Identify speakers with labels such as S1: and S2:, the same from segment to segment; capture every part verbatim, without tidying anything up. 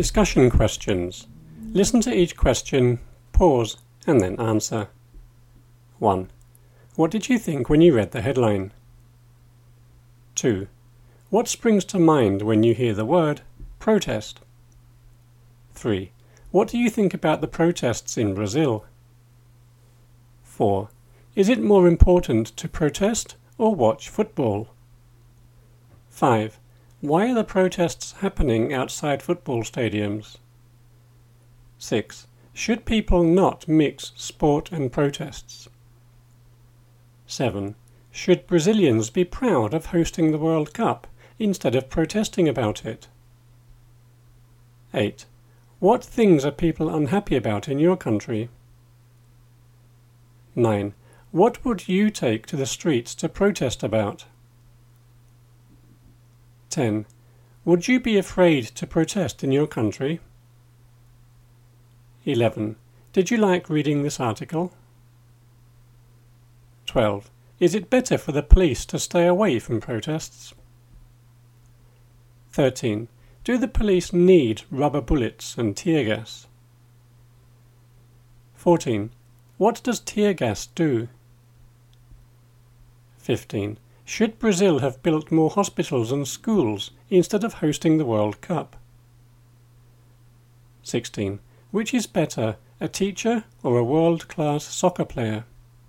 S1: Discussion questions. Listen to each question, pause, and then answer. one. What did you think when you read the headline? two. What springs to mind when you hear the word protest? three. What do you think about the protests in Brazil? four. Is it more important to protest or watch football? five. Why are the protests happening outside football stadiums? six. Should people not mix sport and protests? seven. Should Brazilians be proud of hosting the World Cup instead of protesting about it? eight. What things are people unhappy about in your country? nine. What would you take to the streets to protest about? ten. Would you be afraid to protest in your country? eleven. Did you like reading this article? twelve. Is it better for the police to stay away from protests? thirteen. Do the police need rubber bullets and tear gas? fourteen. What does tear gas do? fifteen. Should Brazil have built more hospitals and schools instead of hosting the World Cup? sixteen. Which is better, a teacher or a world-class soccer player?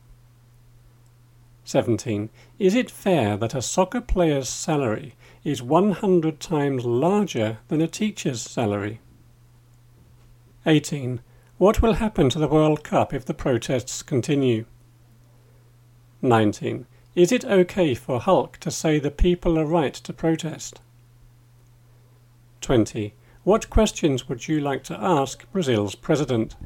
S1: seventeen. Is it fair that a soccer player's salary is one hundred times larger than a teacher's salary? eighteen. What will happen to the World Cup if the protests continue? nineteen. Is it okay for Hulk to say the people are right to protest? twenty. What questions would you like to ask Brazil's president?